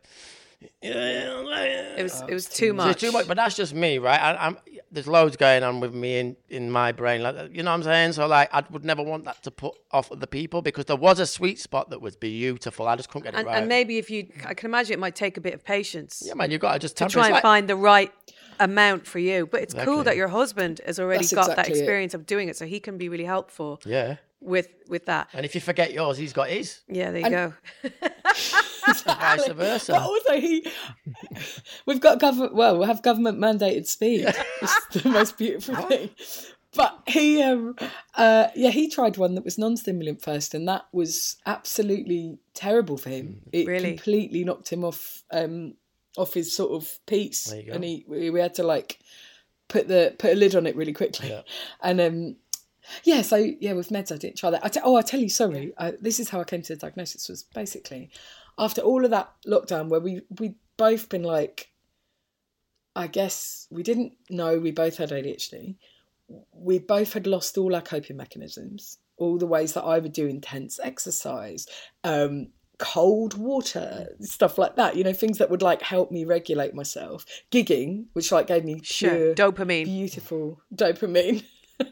It was it was too much.
It's too much, but that's just me, right? I, I'm there's loads going on with me in, in my brain, like you know what I'm saying. So like, I would never want that to put off other people, because there was a sweet spot that was beautiful. I just couldn't get it
and,
right.
And maybe if you, I can imagine it might take a bit of patience.
Yeah, man, you got to just
to
temper.
try and
like,
find the right amount for you. But it's
exactly.
cool that your husband has already
That's
got
exactly
that experience it. of doing it, so he can be really helpful.
Yeah.
With with that.
And if you forget yours, he's got his.
Yeah, there you
and,
go.
Vice versa.
But also, he, we've got government. Well, we have government mandated speed. It's the most beautiful thing. But he, um, uh, yeah, he tried one that was non-stimulant first, and that was absolutely terrible for him. It
really?
completely knocked him off um, off his sort of piece,
There you go.
and he we, we had to like put the put a lid on it really quickly,
Yeah.
and um. Yeah, so yeah, with meds I didn't try that. I t- oh, I tell you, sorry. I, this is how I came to the diagnosis. Was basically after all of that lockdown, where we we both been like, I guess we didn't know we both had A D H D. We both had lost all our coping mechanisms, all the ways that I would do intense exercise, um, cold water, stuff like that. You know, things that would like help me regulate myself. Gigging, which like gave me
Sure.
pure,
Dopamine.
beautiful dopamine.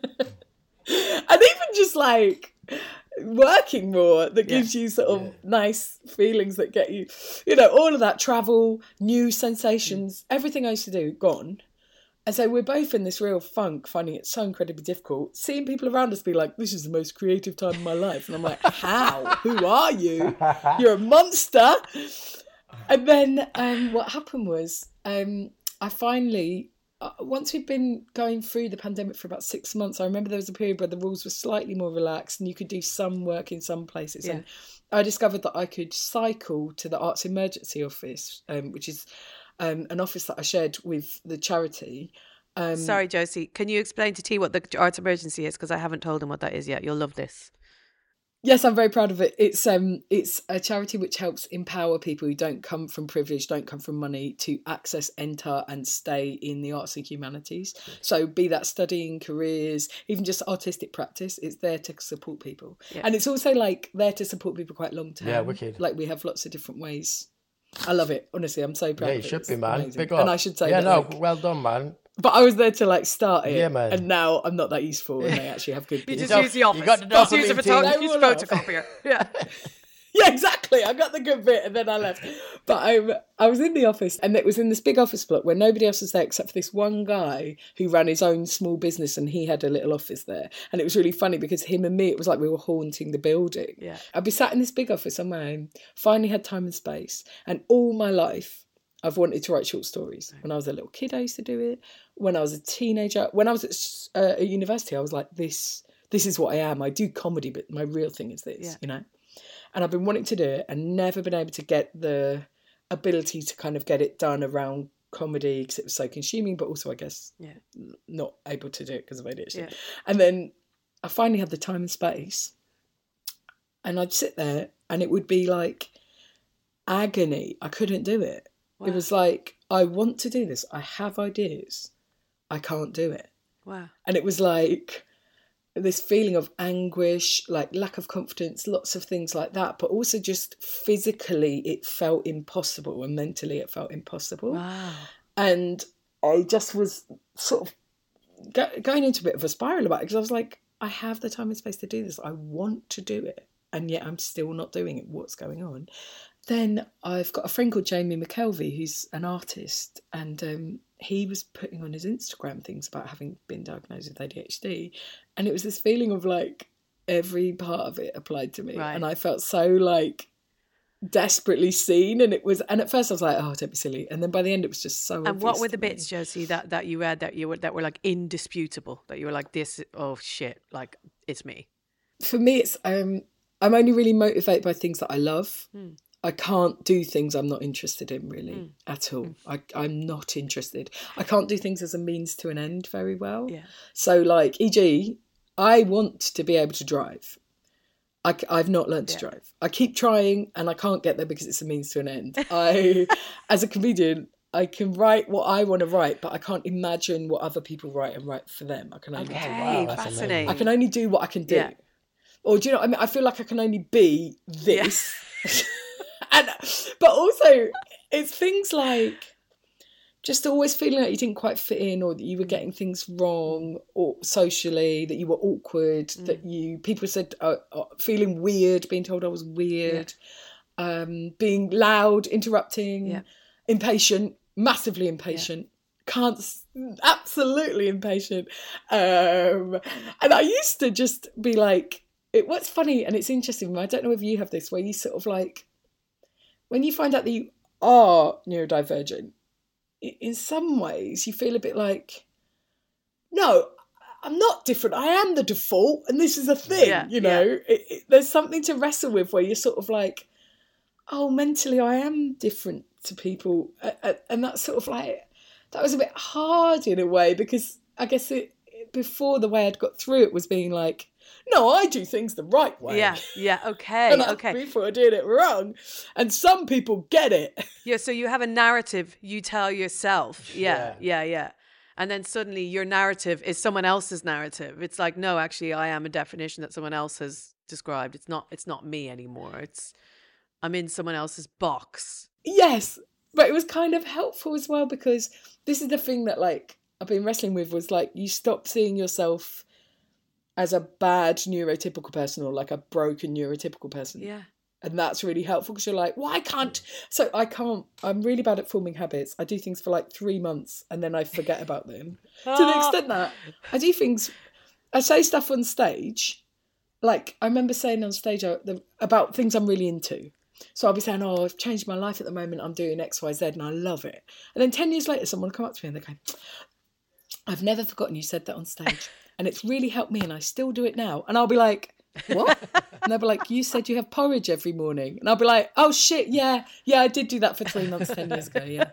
And even just like working more that gives yeah. you sort of yeah. nice feelings that get you, you know, all of that travel, new sensations, mm. everything I used to do, gone. And so we're both in this real funk, finding it so incredibly difficult. Seeing people around us be like, this is the most creative time of my life. And I'm like, how? Who are you? You're a monster. And then um, what happened was um, I finally... Uh, once we'd been going through the pandemic for about six months, I remember there was a period where the rules were slightly more relaxed and you could do some work in some places. Yeah. And I discovered that I could cycle to the Arts Emergency Office, um, which is um, an office that I shared with the charity. Um,
Sorry, Josie, can you explain to T what the Arts Emergency is? Because I haven't told him what that is yet. You'll love this.
Yes, I'm very proud of it. It's um, it's a charity which helps empower people who don't come from privilege, don't come from money, to access, enter and stay in the arts and humanities. So be that studying, careers, even just artistic practice, it's there to support people. Yeah. And it's also like there to support people quite long term.
Yeah, wicked.
Like we have lots of different ways. I love it. Honestly, I'm so proud
yeah,
of it.
Yeah, you should
it's
be, man.
Amazing.
Big up.
And I should say
yeah,
that,
no,
like,
well done, man.
But I was there to like start it,
yeah, man.
and now I'm not that useful, and they actually have good
You
people.
just use the office.
You got the
just use a photo- use a
off.
photocopier. Yeah.
Yeah, exactly. I got the good bit and then I left. But I, I was in the office, and it was in this big office block where nobody else was there except for this one guy who ran his own small business, and he had a little office there. And it was really funny because him and me, it was like we were haunting the building.
Yeah.
I'd be sat in this big office on my own, finally had time and space, and all my life I've wanted to write short stories. When I was a little kid, I used to do it. When I was a teenager, when I was at, uh, at university, I was like, this this is what I am. I do comedy, but my real thing is this, yeah. you know? And I've been wanting to do it and never been able to get the ability to kind of get it done around comedy because it was so consuming, but also, I guess, yeah. not able to do it because of A D H D. Yeah. And then I finally had the time and space, and I'd sit there and it would be like agony. I couldn't do it. Wow. It was like, I want to do this. I have ideas. I can't do it.
Wow.
And it was like this feeling of anguish, like lack of confidence, lots of things like that. But also just physically, it felt impossible, and mentally it felt impossible.
Wow.
And I just was sort of go- going into a bit of a spiral about it, because I was like, I have the time and space to do this. I want to do it. And yet I'm still not doing it. What's going on? Then I've got a friend called Jamie McKelvey, who's an artist, and um, he was putting on his Instagram things about having been diagnosed with A D H D, and it was this feeling of like every part of it applied to me, right. And I felt so like desperately seen, and it was, and at first I was like, oh, don't be silly, and then by the end it was just so.
And what were the bits, Josie, that that you read that you were that were like indisputable, that you were like, this, oh shit, like it's me?
For me, it's um, I'm only really motivated by things that I love. Hmm. I can't do things I'm not interested in, really, mm. at all. Mm. I, I'm not interested. I can't do things as a means to an end very well.
Yeah.
So, like, for example, I want to be able to drive. I, I've not learned to yeah. drive. I keep trying, and I can't get there because it's a means to an end. I, as a comedian, I can write what I want to write, but I can't imagine what other people write and write for them. I can only
okay,
do
wow, fascinating.
I can only do what I can do. Yeah. Or do you know what I mean? I feel like I can only be this. Yeah. And, but also, it's things like just always feeling like you didn't quite fit in, or that you were getting things wrong, or socially, that you were awkward, mm. that you, people said, uh, uh, feeling weird, being told I was weird, yeah. um, being loud, interrupting, yeah. impatient, massively impatient. Yeah. Can't, absolutely impatient. Um, and I used to just be like, it, what's funny, and it's interesting, I don't know if you have this, where you sort of like, when you find out that you are neurodivergent, in some ways you feel a bit like, no, I'm not different. I am the default, and this is a thing, yeah, you know. Yeah. It, it, there's something to wrestle with where you're sort of like, oh, mentally I am different to people, and that's sort of like, that was a bit hard in a way, because I guess it, before, the way I'd got through it was being like, no, I do things the right way.
Yeah, yeah, okay,
and
okay.
People are doing it wrong, and some people get it.
Yeah, so you have a narrative you tell yourself. Yeah,
Yeah.
yeah, yeah. And then suddenly your narrative is someone else's narrative. It's like, no, actually, I am a definition that someone else has described. It's not. It's not me anymore. It's I'm in someone else's box.
Yes, but it was kind of helpful as well, because this is the thing that like I've been wrestling with, was like, you stop seeing yourself as a bad neurotypical person or like a broken neurotypical person.
Yeah.
And that's really helpful, because you're like, well, I can't. So I can't. I'm really bad at forming habits. I do things for like three months and then I forget about them. To the extent that I do things, I say stuff on stage. Like I remember saying on stage about things I'm really into. So I'll be saying, oh, I've changed my life at the moment. I'm doing X, Y, Z and I love it. And then ten years later, someone will come up to me and they go, I've never forgotten you said that on stage. And it's really helped me and I still do it now. And I'll be like, what? And they'll be like, you said you have porridge every morning. And I'll be like, oh shit, yeah, yeah, I did do that for three months, ten years ago, yeah.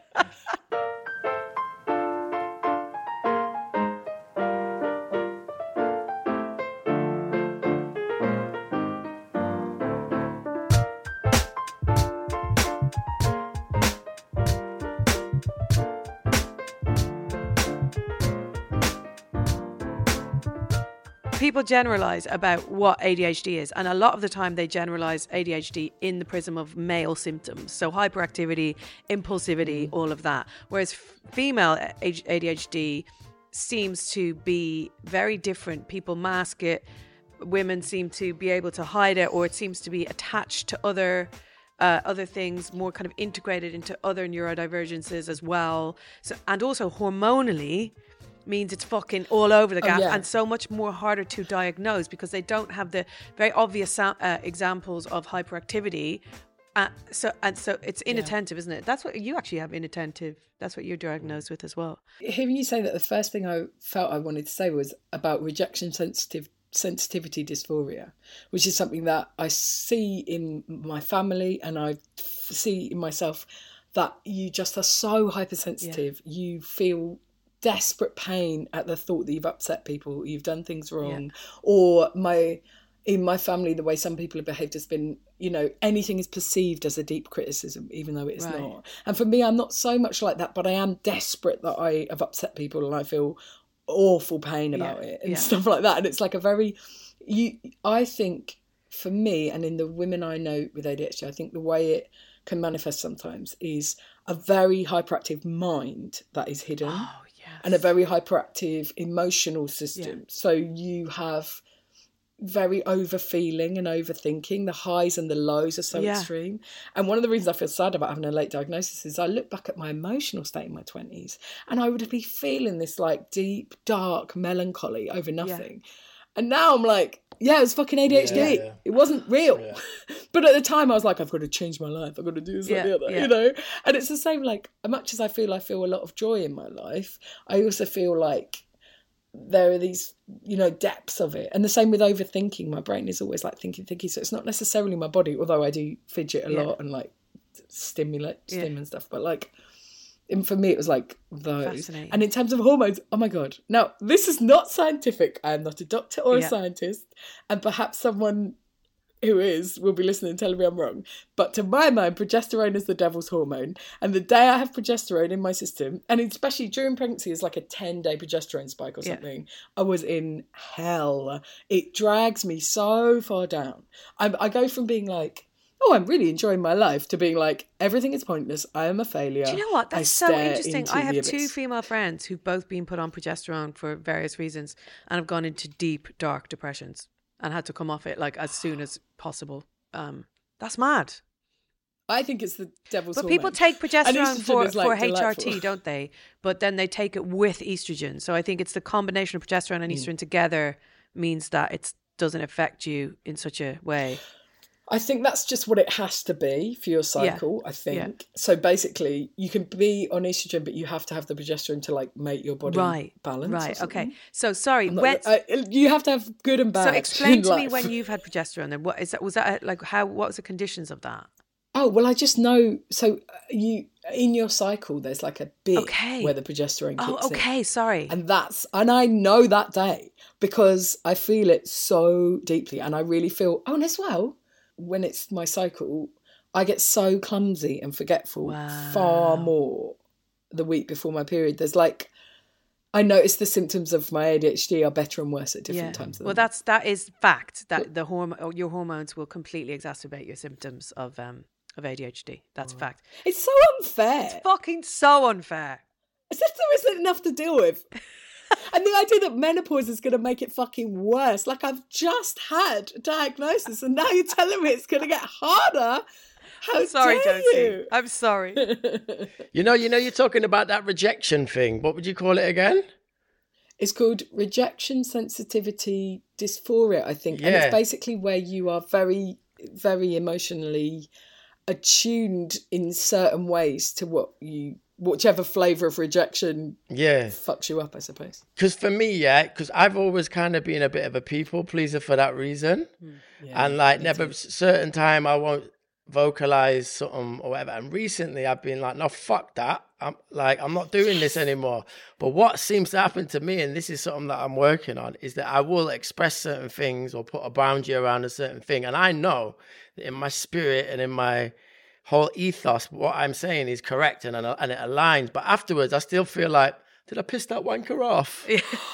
People generalize about what A D H D is, and a lot of the time they generalize A D H D in the prism of male symptoms, so hyperactivity, impulsivity, all of that, whereas female A D H D seems to be very different. People mask it, women seem to be able to hide it, or it seems to be attached to other uh, other things, more kind of integrated into other neurodivergences as well. So, and also hormonally means it's fucking all over the gap, oh, yeah. and so much more harder to diagnose, because they don't have the very obvious uh, examples of hyperactivity. Uh, so and so it's inattentive, yeah. isn't it? That's what you actually have, inattentive. That's what you're diagnosed with as well.
Hearing you say that, the first thing I felt I wanted to say was about rejection sensitive sensitivity dysphoria, which is something that I see in my family and I see in myself, that you just are so hypersensitive. Yeah. You feel desperate pain at the thought that you've upset people, you've done things wrong, yeah. or my in my family, the way some people have behaved has been, you know, anything is perceived as a deep criticism, even though it's right. not. And for me, I'm not so much like that, but I am desperate that I have upset people and I feel awful pain about yeah. it and yeah. stuff like that. And it's like a very, you. I think for me, and in the women I know with A D H D, I think the way it can manifest sometimes is a very hyperactive mind that is hidden. Oh, and a very hyperactive emotional system. Yeah. So you have very overfeeling and overthinking. The highs and the lows are so yeah. extreme. And one of the reasons I feel sad about having a late diagnosis is I look back at my emotional state in my twenties and I would be feeling this like deep, dark melancholy over nothing. Yeah. And now I'm like, yeah, it was fucking A D H D. Yeah, yeah. It wasn't real. Yeah. But at the time I was like, I've got to change my life. I've got to do this, yeah, like the other, yeah. you know? And it's the same, like, as much as I feel I feel a lot of joy in my life, I also feel like there are these, you know, depths of it. And the same with overthinking. My brain is always like thinking, thinking. So it's not necessarily my body, although I do fidget a yeah. lot and like stimulate, stim yeah. and stuff. But like, and for me, it was like those. And in terms of hormones, oh my God. Now, this is not scientific. I am not a doctor or yeah. a scientist. And perhaps someone who is will be listening and telling me I'm wrong. But to my mind, progesterone is the devil's hormone. And the day I have progesterone in my system, and especially during pregnancy, is like a ten-day progesterone spike or something, yeah. I was in hell. It drags me so far down. I, I go from being like, oh, I'm really enjoying my life, to being like, everything is pointless. I am a failure.
Do you know what? That's so interesting. I have two female friends who've both been put on progesterone for various reasons and have gone into deep, dark depressions and had to come off it like as soon as possible. Um, that's mad.
I think it's the devil's
But
hormone.
people take progesterone for,
like
for H R T,
delightful.
don't they? But then they take it with estrogen. So I think it's the combination of progesterone and estrogen mm. together means that it doesn't affect you in such a way.
I think that's just what it has to be for your cycle, yeah. I think. Yeah. So basically, you can be on estrogen, but you have to have the progesterone to like make your body
right.
balance.
Right, okay. So sorry,
not,
when...
uh, you have to have good and bad.
So explain to
life.
me when you've had progesterone then. What is that? Was that like, how, what was the conditions of that?
Oh, well, I just know. So you, in your cycle, there's like a bit
Okay.
where the progesterone kicks
Oh, okay,
in.
sorry.
And that's, and I know that day because I feel it so deeply. And I really feel, oh, and as well, when it's my cycle, I get so clumsy and forgetful
Wow.
far more the week before my period. There's like, I notice the symptoms of my A D H D are better and worse at different times. Of the
Well,
month.
that's that is fact that the horm- your hormones will completely exacerbate your symptoms of um of A D H D. That's
Oh.
fact.
It's so unfair.
It's fucking so unfair.
As if there isn't enough to deal with. And the idea that menopause is going to make it fucking worse. Like, I've just had a diagnosis and now you're telling me it's going to get harder. How
I'm sorry,
dare
Josie.
you?
I'm sorry.
You know, you know, you're talking about that rejection thing. What would you call it again?
It's called rejection sensitivity dysphoria, I think. And
Yeah.
it's basically where you are very, very emotionally attuned in certain ways to what you, whichever flavour of rejection
Yeah.
fucks you up, I suppose.
Because for me, yeah, because I've always kind of been a bit of a people pleaser for that reason.
Yeah,
And like
me
never
too.
certain time I won't vocalize something or whatever. And recently I've been like, no, fuck that. I'm like, I'm not doing this anymore. But what seems to happen to me, and this is something that I'm working on, is that I will express certain things or put a boundary around a certain thing. And I know that in my spirit and in my whole ethos, what I'm saying is correct and, and it aligns. But afterwards, I still feel like, did I piss that wanker off?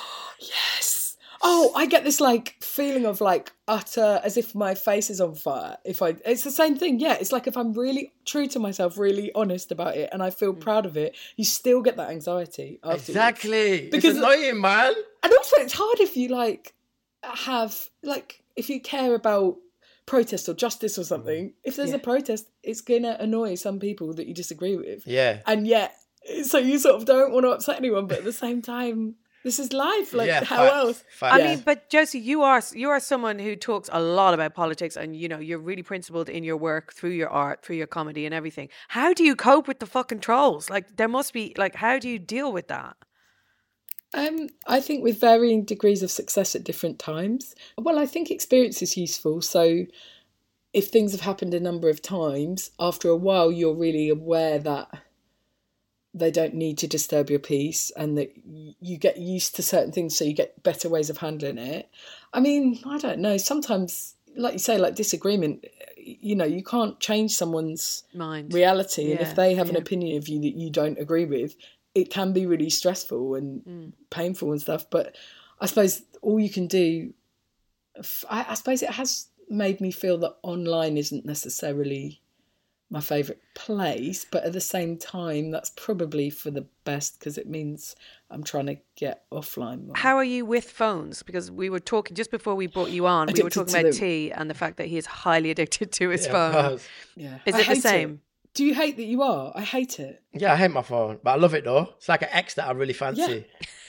Yes. Oh, I get this like feeling of like utter, as if my face is on fire. If I, it's the same thing. Yeah, it's like if I'm really true to myself, really honest about it, and I feel proud of it, you still get that anxiety afterwards.
Exactly.
Because-
it's annoying, man.
And also, it's hard if you like have like if you care about protest or justice or something. If there's
Yeah.
a protest, it's gonna annoy some people that you disagree with.
Yeah.
And yet, so you sort of don't want to upset anyone, but at the same time, this is life. Like,
Yeah,
how
facts,
else?
facts.
I
Yeah.
mean, but Josie, you are you are someone who talks a lot about politics, and you know you're really principled in your work through your art, through your comedy, and everything. How do you cope with the fucking trolls? Like, there must be like, how do you deal with that?
Um, I think with varying degrees of success at different times. Well, I think experience is useful. So if things have happened a number of times, after a while, you're really aware that they don't need to disturb your peace and that y- you get used to certain things, so you get better ways of handling it. I mean, I don't know. Sometimes, like you say, like disagreement, you know, you can't change someone's
Mind.
reality. And
Yeah,
if they have an
yeah.
opinion of you that you don't agree with, it can be really stressful and
Mm.
painful and stuff. But I suppose all you can do, I, I suppose it has made me feel that online isn't necessarily my favourite place, but at the same time, that's probably for the best because it means I'm trying to get offline more.
How are you with phones? Because we were talking just before we brought you on. we were
Addicted
talking
to
about
them.
T and the fact that he is highly addicted to his
Yeah,
phone.
of course.
Yeah.
Is
I
it the
hate
same?
Do you hate that you are? I hate it.
Yeah, I hate my phone, but I love it though. It's like an ex that I really fancy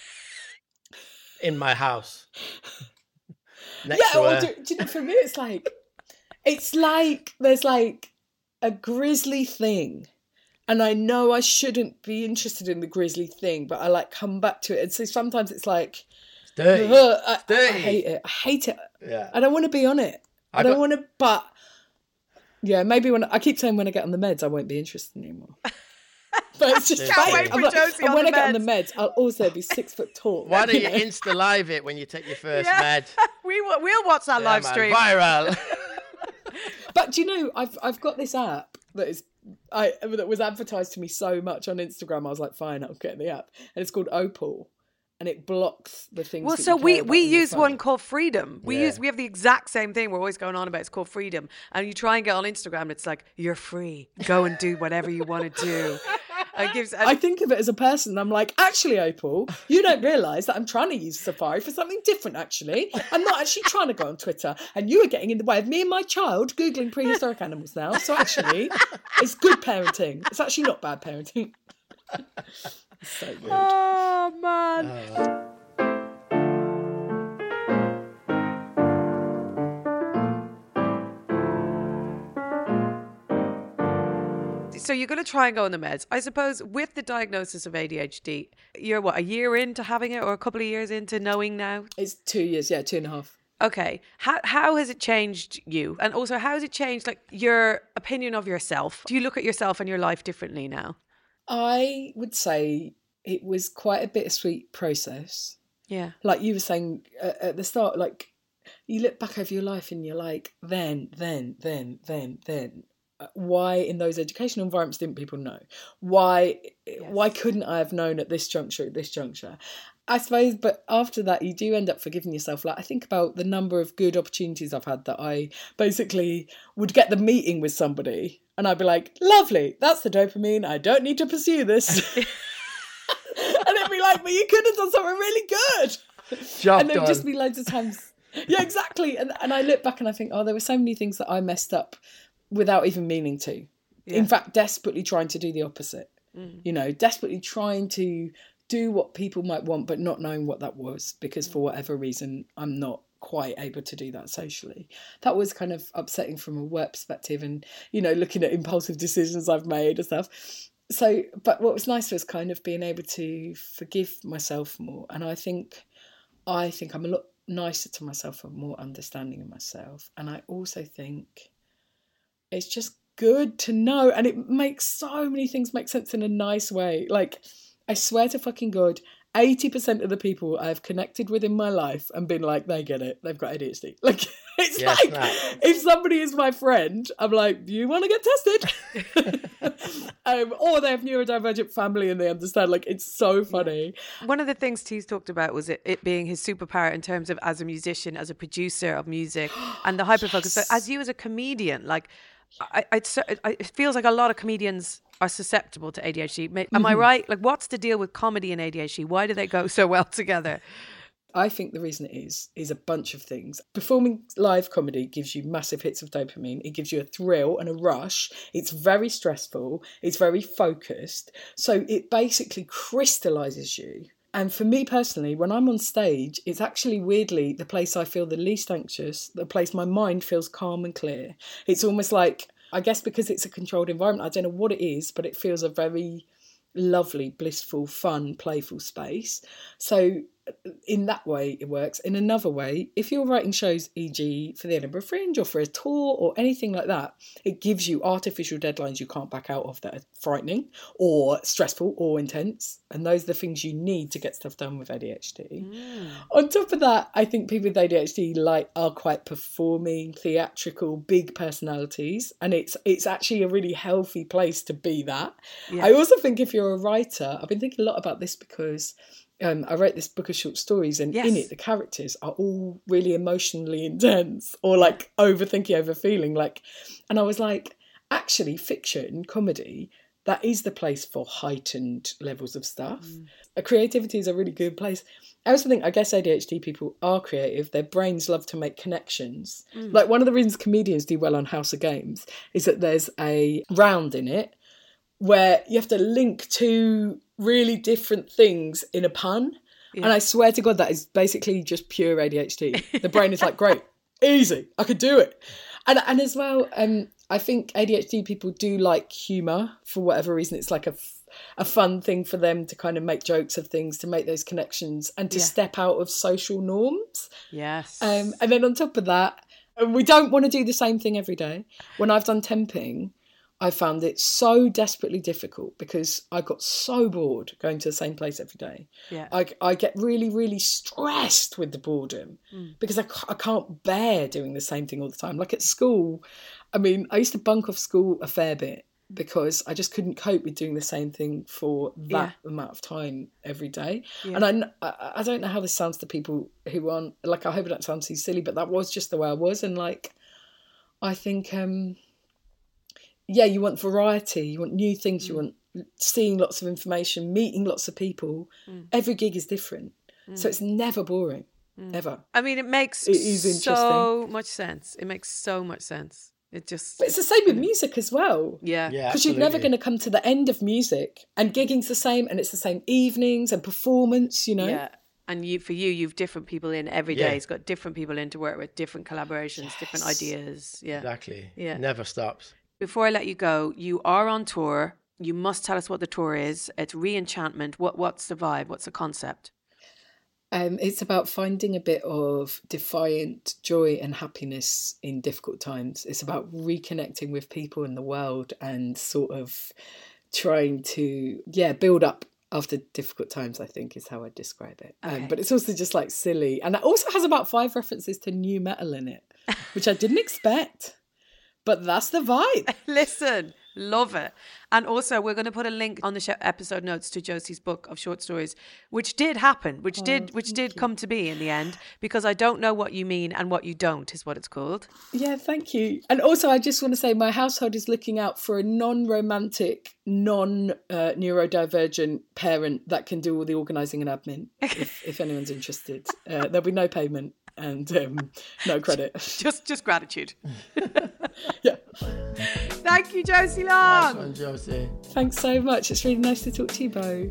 in my house. Next
yeah,
to
or
her.
do, do you know, for me, it's like, it's like there's like a grisly thing. And I know I shouldn't be interested in the grisly thing, but I like come back to it. And so sometimes it's like,
It's dirty.
ugh, I, I
dirty.
hate it. I hate it.
Yeah.
I don't want to be on it. I,
I
don't
got-
want to, but yeah, maybe when I keep saying when I get on the meds, I won't be interested anymore. But it's just
Can't
fake.
wait
for
I'm like-
Josie
and
on
when
the
I get on the
meds.
meds, I'll also be six foot tall.
Why don't you
know?
Insta live it when you take your first
Yeah.
med?
we will, we'll watch that
Yeah,
live
man,
stream.
Viral.
But do you know, I've I've got this app that is I that was advertised to me so much on Instagram. I was like, fine, I'll get the app, and it's called Opal, and it blocks the things.
Well,
that
so
you
we
care about
we
on your
use
phone.
one called Freedom. We
Yeah.
use we have the exact same thing. We're always going on about. It's called Freedom, and you try and get on Instagram. It's like you're free. Go and do whatever you want to do. And it gives. And
I think of it as a person. I'm like, actually, Opal, you don't realise that I'm trying to use Safari for something different, actually. I'm not actually trying to go on Twitter. And you are getting in the way of me and my child Googling prehistoric animals now. So actually, it's good parenting. It's actually not bad parenting. It's so weird.
oh man. So you're going to try and go on the meds. I suppose with the diagnosis of A D H D, you're what, a year into having it or a couple of years into knowing now?
It's two years, yeah, two and a half.
Okay. How how has it changed you? And also, how has it changed like your opinion of yourself? Do you look at yourself and your life differently now?
I would say it was quite a bittersweet process.
Yeah.
Like you were saying uh, at the start, like you look back over your life and you're like, then, then, then, then, then. Why in those educational environments didn't people know? Why yes. why couldn't I have known at this juncture, at this juncture? I suppose, but after that, you do end up forgiving yourself. Like I think about the number of good opportunities I've had that I basically would get the meeting with somebody and I'd be like, lovely, that's the dopamine. I don't need to pursue this. And it'd be like, but you could have done something really good.
Job
and there'd
done.
just be loads of times. Yeah, exactly. And and I look back and I think, oh, there were so many things that I messed up without even meaning to. Yeah. In fact, desperately trying to do the opposite. Mm. You know, desperately trying to do what people might want, but not knowing what that was, because for whatever reason, I'm not quite able to do that socially. That was kind of upsetting from a work perspective and, you know, looking at impulsive decisions I've made and stuff. So, but what was nice was kind of being able to forgive myself more. And I think, I think I'm a lot nicer to myself and more understanding of myself. And I also think it's just good to know, and it makes so many things make sense in a nice way. Like, I swear to fucking God, eighty percent of the people I've connected with in my life and been like, they get it, they've got A D H D. Like, it's yes, like, no. If somebody is my friend, I'm like, do you want to get tested? um, or they have neurodivergent family and they understand. Like, it's so funny.
One of the things Tees talked about was it, it being his superpower in terms of as a musician, as a producer of music, and the hyperfocus. Yes. So as you as a comedian, like, I, I, it feels like a lot of comedians are susceptible to A D H D. Am mm-hmm. I right? Like, what's the deal with comedy and A D H D? Why do they go so well together?
I think the reason it is, is a bunch of things. Performing live comedy gives you massive hits of dopamine. It gives you a thrill and a rush. It's very stressful. It's very focused. So it basically crystallizes you. And for me personally, when I'm on stage, it's actually weirdly the place I feel the least anxious, the place my mind feels calm and clear. It's almost like, I guess because it's a controlled environment, I don't know what it is, but it feels a very lovely, blissful, fun, playful space. So in that way it works. In another way, if you're writing shows, for example for the Edinburgh Fringe or for a tour or anything like that, it gives you artificial deadlines you can't back out of that are frightening or stressful or intense, and those are the things you need to get stuff done with A D H D. Mm. On top of that, I think people with A D H D like are quite performing, theatrical, big personalities, and it's it's actually a really healthy place to be that. Yeah. I also think if you're a writer, I've been thinking a lot about this because Um, I wrote this book of short stories, and yes. in it the characters are all really emotionally intense or like overthinking, overfeeling. Like, and I was like, actually, fiction, comedy, that is the place for heightened levels of stuff. Mm. Creativity is a really good place. I also think, I guess A D H D people are creative. Their brains love to make connections. Mm. Like one of the reasons comedians do well on House of Games is that there's a round in it where you have to link two really different things in a pun. Yeah. And I swear to God, that is basically just pure A D H D. The brain is like, great, easy, I could do it. And and as well, um, I think A D H D people do like humour for whatever reason. It's like a, a fun thing for them to kind of make jokes of things, to make those connections and to yeah. step out of social norms.
Yes.
Um, and then on top of that, we don't want to do the same thing every day. When I've done temping, I found it so desperately difficult because I got so bored going to the same place every day. Yeah. I, I get really, really stressed with the boredom mm. because I, I can't bear doing the same thing all the time. Like at school, I mean, I used to bunk off school a fair bit because I just couldn't cope with doing the same thing for that yeah. amount of time every day. Yeah. And I, I, I don't know how this sounds to people who aren't, like, I hope it don't sound too silly, but that was just the way I was. And like, I think... um. Yeah, you want variety, you want new things, mm. you want seeing lots of information, meeting lots of people. Mm. Every gig is different. Mm. So it's never boring, mm. ever.
I mean, it makes it is so much sense. It makes so much sense. It just...
But it's the same with music as well.
Yeah.
Because yeah, you're never going to come to the end of music. And gigging's the same, and it's the same evenings and performance, you know?
Yeah. And you, for you, you've different people in every day. Yeah. It's got different people in to work with, different collaborations, yes. different ideas. Yeah.
Exactly.
Yeah.
Never stops.
Before I let you go, you are on tour. You must tell us what the tour is. It's Re-Enchantment. What, what's the vibe? What's the concept?
Um, it's about finding a bit of defiant joy and happiness in difficult times. It's about reconnecting with people in the world and sort of trying to, yeah, build up after difficult times, I think is how I'd describe it.
Okay.
Um, but it's also just like silly. And it also has about five references to new metal in it, which I didn't expect. But that's the vibe.
Listen, love it. And also, we're going to put a link on the show episode notes to Josie's book of short stories, which did happen, which
Oh,
did which
thank
did
you.
come to be in the end, because I don't know what you mean and what you don't is what it's called.
Yeah, thank you. And also, I just want to say my household is looking out for a non-romantic, non-neurodivergent parent that can do all the organising and admin, if, if anyone's interested. Uh, there'll be no payment and um, no credit.
Just just gratitude.
Yeah.
Thank you, Josie
Nice
Long.
one, Josie.
Thanks so much. It's really nice to talk to you both.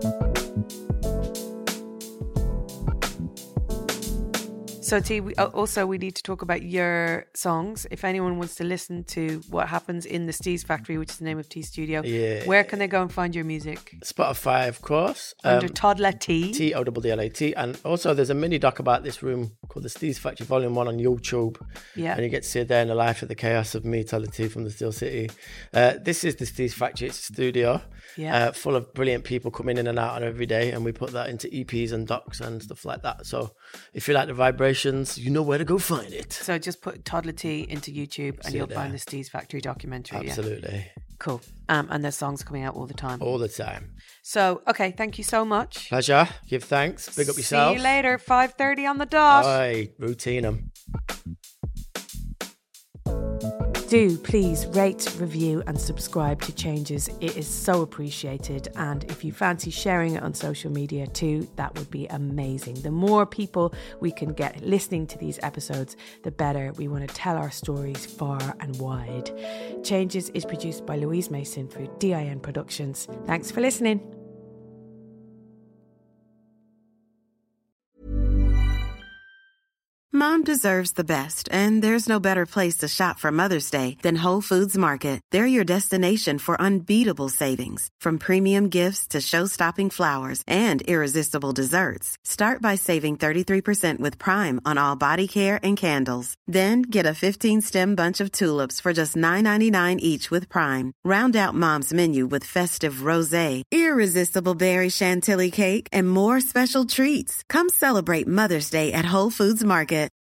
So, T, we, uh, also we need to talk about your songs. If anyone wants to listen to what happens in the Steez Factory, which is the name of T Studio,
Yeah.
where can they go and find your music?
Spotify, of course.
Under
Um,
Toddler T.
T O D D L A T. And also there's a mini doc about this room called The Steez Factory Volume one on YouTube.
Yeah.
And you get to see a day in the life of the chaos of me, Toddler T from the Steel City. Uh, this is The Steez Factory. It's a studio
Yeah.
uh, full of brilliant people coming in and out on every day. And we put that into E Ps and docs and stuff like that. So if you like the vibrations, you know where to go find it.
So just put Toddler T into YouTube and
See
you'll
it
find
there.
the Steez Factory documentary. Yeah.
Absolutely.
Cool. Um, and their songs coming out all the time.
All the time.
So, okay, thank you so much.
Pleasure. Give thanks. Big up yourself.
See you later, five thirty on the dot.
Aye, routine 'em.
Do please rate, review and subscribe to Changes. It is so appreciated. And if you fancy sharing it on social media too, that would be amazing. The more people we can get listening to these episodes, the better. We want to tell our stories far and wide. Changes is produced by Louise Mason for D I N Productions. Thanks for listening.
Mom deserves the best, and there's no better place to shop for Mother's Day than Whole Foods Market. They're your destination for unbeatable savings, from premium gifts to show-stopping flowers and irresistible desserts. Start by saving thirty-three percent with Prime on all body care and candles. Then get a fifteen-stem bunch of tulips for just nine ninety-nine each with Prime. Round out Mom's menu with festive rosé, irresistible berry chantilly cake, and more special treats. Come celebrate Mother's Day at Whole Foods Market.